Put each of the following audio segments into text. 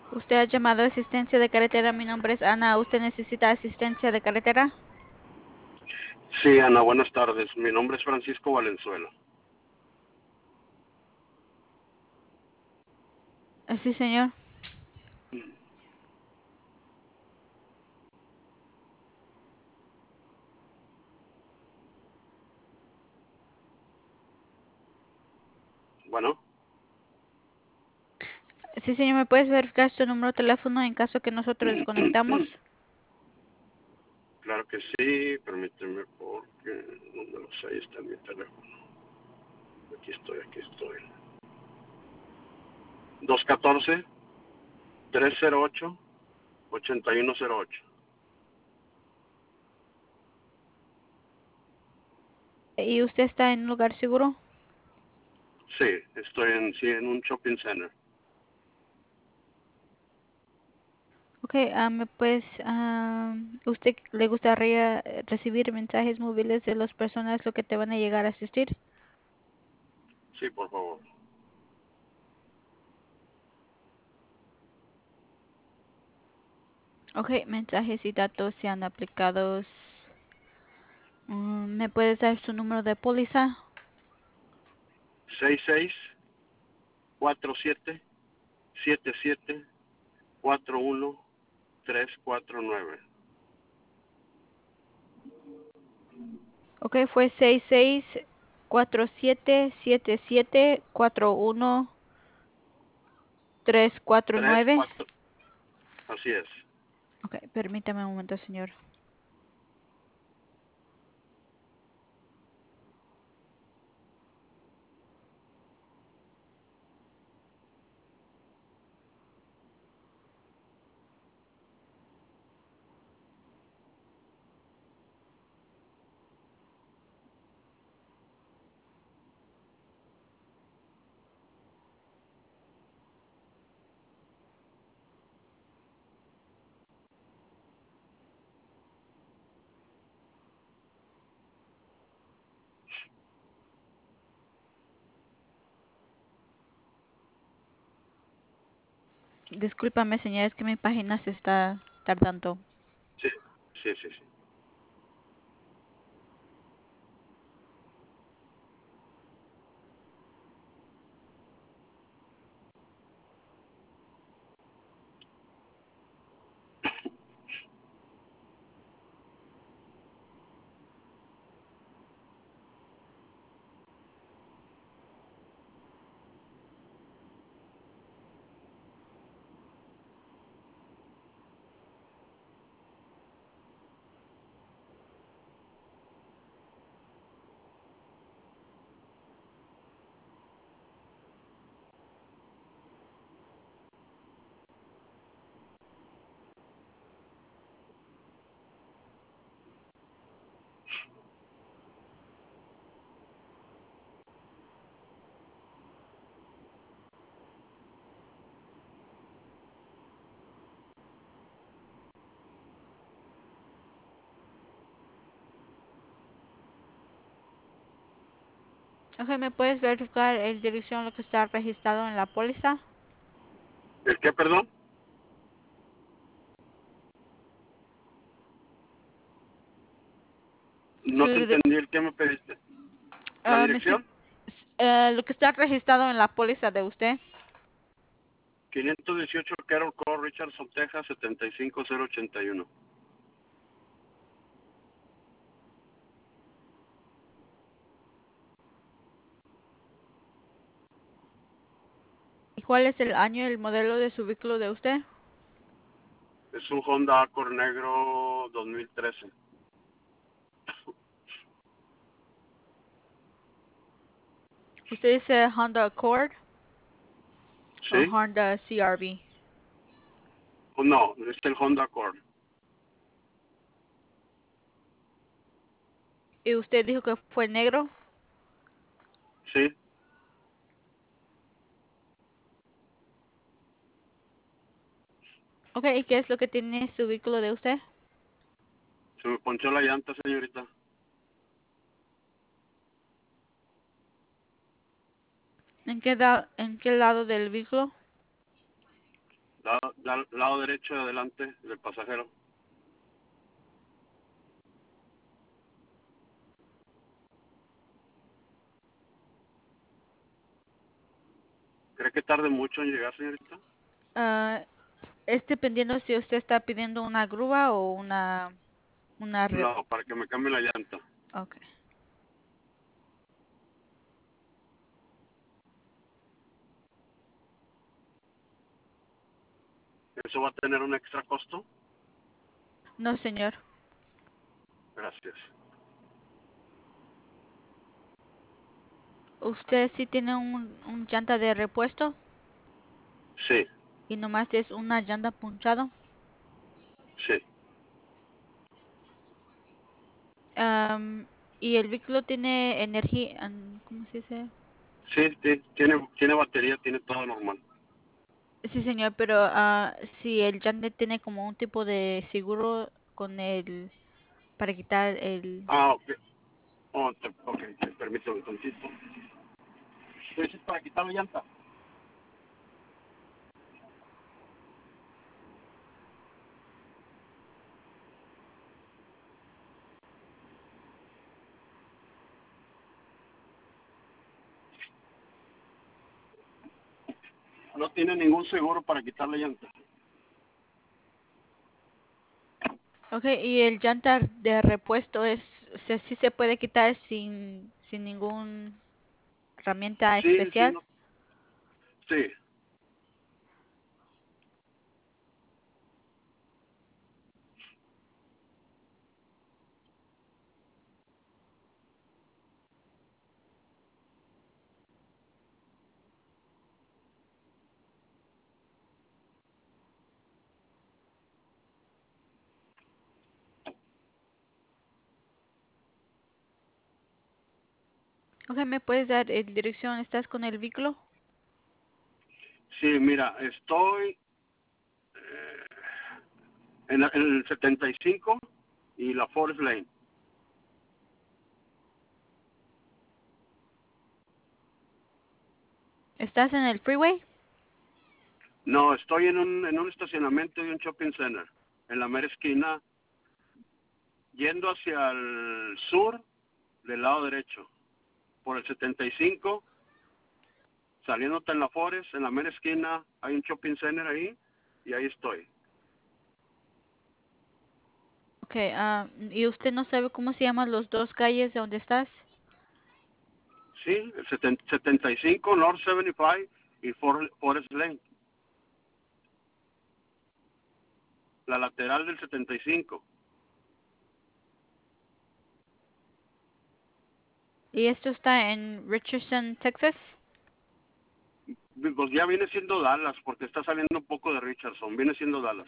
Usted ha llamado a asistencia de carretera. Mi nombre es Ana. ¿Usted necesita asistencia de carretera? Sí, Ana, buenas tardes. Mi nombre es Francisco Valenzuela. Sí, señor. Bueno, Sí, señor. ¿Me puedes verificar su número de teléfono en caso que nosotros desconectamos? claro que sí, permíteme porque no me lo sé, ahí está en mi teléfono. Aquí estoy, aquí estoy. 214-308-8108. ¿Y usted está en un lugar seguro? Sí, estoy en un shopping center. Ok, ¿usted le gustaría recibir mensajes móviles de las personas lo que te van a llegar a asistir? Sí, por favor. Ok, mensajes y datos sean aplicados. ¿Me puedes dar su número de póliza? 66-47-77-41349. Ok, fue 66-47-77-41349. 34, así es. Ok, permítame un momento, señor. Discúlpame, señor, es que mi página se está tardando. Sí, sí, sí, sí. Ok, ¿me puedes verificar el dirección lo que está registrado en la póliza? ¿El qué, perdón? Su, No te entendí el que me pediste. ¿La mi ci- dirección? lo que está registrado en la póliza de usted. 518 Carroll Court, Richardson, Texas, 75081. ¿Y cuál es el año y el modelo de su vehículo de usted? Es un Honda Accord negro 2013. ¿Usted dice Honda Accord o ¿Sí? Honda CRV? No, es el Honda Accord. ¿Y usted dijo que fue negro? ¿Sí? Ok, ¿y qué es lo que tiene su vehículo de usted? Se me ponchó la llanta, señorita. ¿En qué lado del vehículo? lado derecho de adelante del pasajero. ¿Cree que tarde mucho en llegar, señorita? Es dependiendo si usted está pidiendo una grúa o una No, para que me cambie la llanta. Okay. ¿Eso va a tener un extra costo? No, señor. Gracias. ¿Usted sí tiene un llanta de repuesto Sí, y nomás es una llanta punchado? sí. ¿Y el vehículo tiene energía? ¿Cómo se dice? Sí, tiene batería, tiene todo normal. Sí, señor, pero si el llante tiene como un tipo de seguro con el para quitar el... Ah, ok. Ok, permítame un tantito. ¿Tú dices para quitar la llanta? No tiene ningún seguro para quitar la llanta. Okay, y el llanta de repuesto sí se puede quitar sin ninguna herramienta Sí, especial. no, sí. Okay, ¿me puedes dar dirección? ¿Estás con el vehículo? Sí, mira, estoy en el 75 y la Forest Lane. ¿Estás en el freeway? No, estoy en un estacionamiento de un shopping center, en la mera esquina, yendo hacia el sur del lado derecho, por el 75, saliéndote en la Forest, en la mera esquina, hay un shopping center ahí, y ahí estoy. Okay, ¿y usted no sabe cómo se llaman los dos calles de donde estás? Sí, el 75, North 75 y Forest Lane, la lateral del 75. ¿Y esto está en Richardson, Texas? Pues ya viene siendo Dallas, porque está saliendo un poco de Richardson, viene siendo Dallas.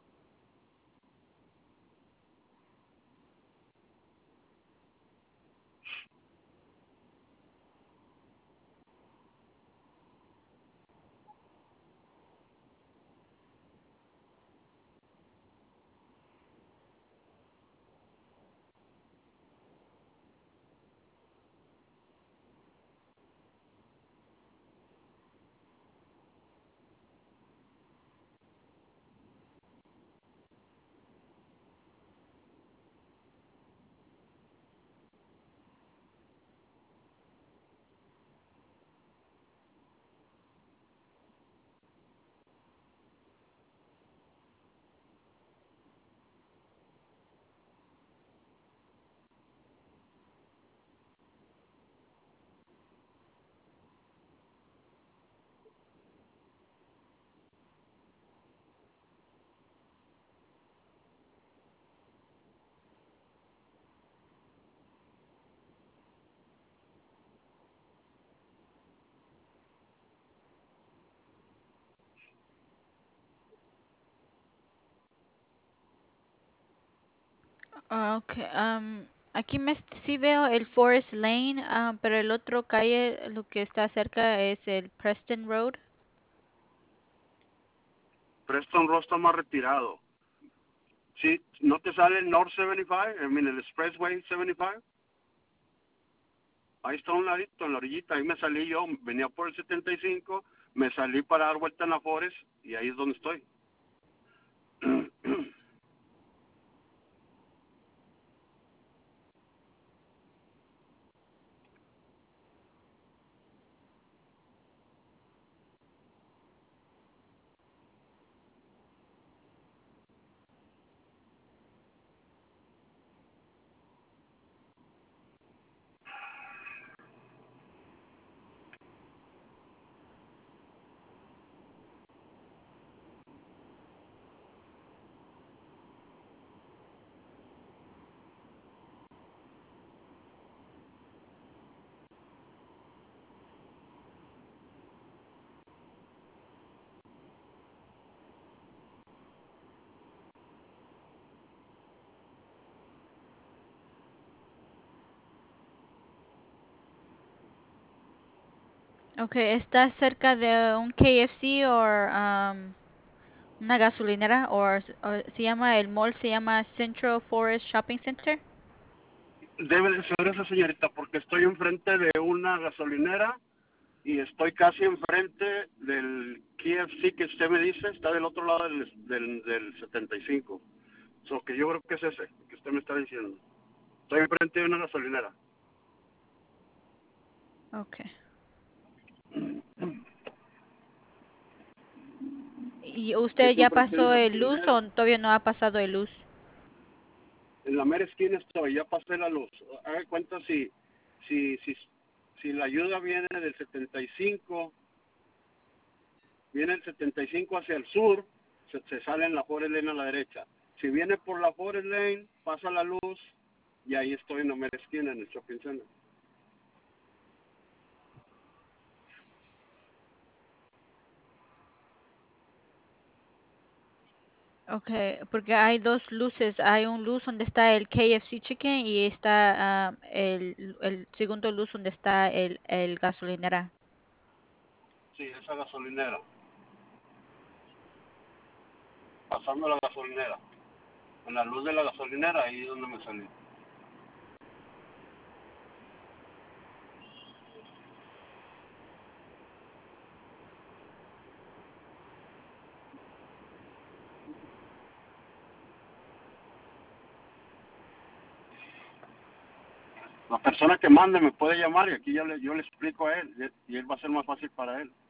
Okay, aquí sí veo el Forest Lane, pero el otro calle, lo que está cerca es el Preston Road. Preston Road está más retirado. Sí, ¿no te sale el North 75? El Expressway 75. Ahí está a un ladito, en la orillita. Ahí me salí yo, venía por el 75, me salí para dar vuelta en la Forest y ahí es donde estoy. Okay, ¿estás cerca de un KFC o una gasolinera? O se llama el mall, se llama Central Forest Shopping Center. Debe de ser esa, señorita, porque estoy enfrente de una gasolinera y estoy casi enfrente del KFC que usted me dice, está del otro lado del 75. So, que yo creo que es ese que usted me está diciendo. Estoy enfrente de una gasolinera. Okay. ¿Y usted Estoy ya enfrente de pasó una el luz gasolinera. o todavía no ha pasado el luz? En la mera esquina estoy, ya pasé la luz. Haga cuenta si, si, si la ayuda viene del 75, viene el 75 hacia el sur, se sale en la Forest Lane a la derecha. Si viene por la Forest Lane, pasa la luz y ahí estoy en la mera esquina, en el shopping center. Okay, porque hay dos luces. Hay un luz donde está el KFC Chicken y está el segundo luz donde está el gasolinera. Sí, esa gasolinera. Pasando la gasolinera. En la luz de la gasolinera, ahí es donde me salí. La persona que mande me puede llamar y aquí yo le explico a él y él va a ser más fácil para él.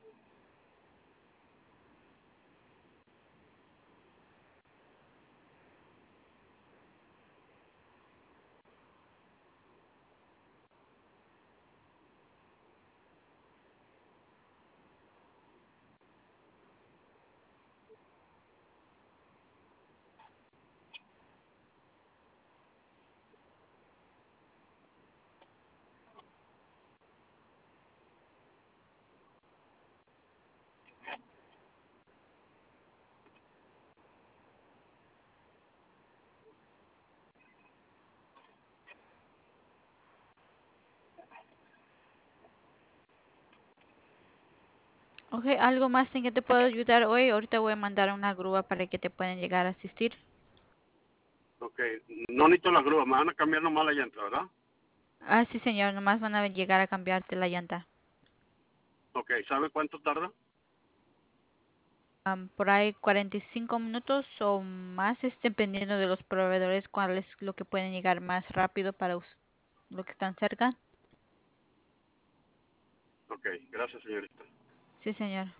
Okay, ¿algo más en que te puedo ayudar hoy? Ahorita voy a mandar una grúa para que te puedan llegar a asistir. Ok, no necesito la grúa, me van a cambiar nomás la llanta, ¿verdad? Ah, sí, señor, nomás van a llegar a cambiarte la llanta. Ok, ¿sabe cuánto tarda? Por ahí 45 minutos o más, es dependiendo de los proveedores, cuál es lo que pueden llegar más rápido para lo que están cerca. Ok, gracias, señorita. Sí, señor.